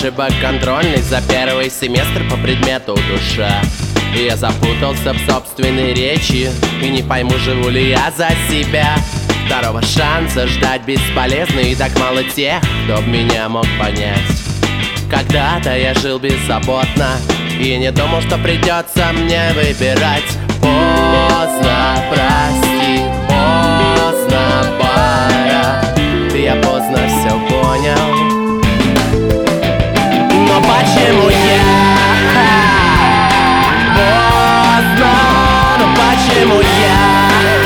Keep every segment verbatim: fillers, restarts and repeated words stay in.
ошибок контрольный за первый семестр по предмету душа. И я запутался в собственной речи и не пойму, живу ли я за себя. Второго шанса ждать бесполезно, и так мало тех, кто б меня мог понять. Когда-то я жил беззаботно и не думал, что придется мне выбирать. Поздно, прости, поздно, пора. Я поздно все понял. Но почему я? Поздно, но почему я?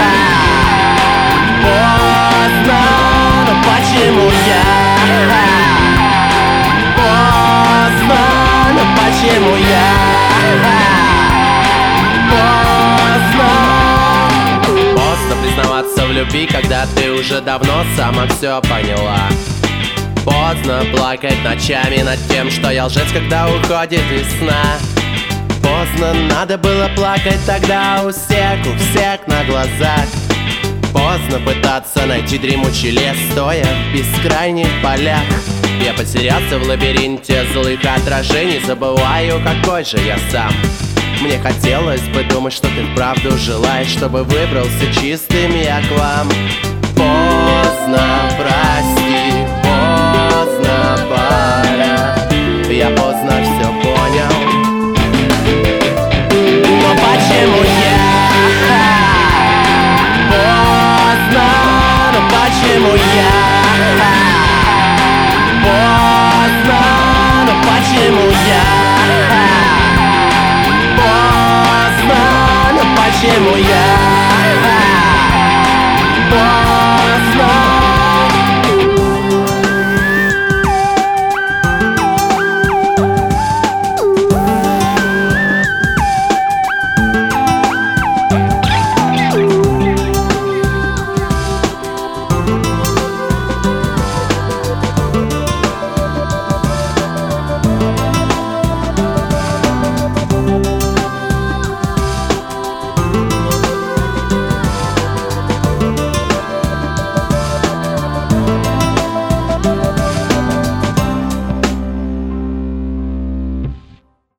Поздно, но почему я? Поздно, но почему я? Поздно. Поздно признаваться в любви, когда ты уже давно сама все поняла. Поздно плакать ночами над тем, что я лжец, когда уходит весна. Поздно, надо было плакать тогда у всех, у всех на глазах. Поздно пытаться найти дремучий лес, стоя в бескрайних полях. Я потерялся в лабиринте злых отражений, забываю, какой же я сам. Мне хотелось бы думать, что ты вправду желаешь, чтобы выбрался чистым я к вам. Поздно, прости, поздно, пора. Я поздно все понял. Но почему я? Поздно, но почему я? Поздно, но почему я? Поздно, но почему я?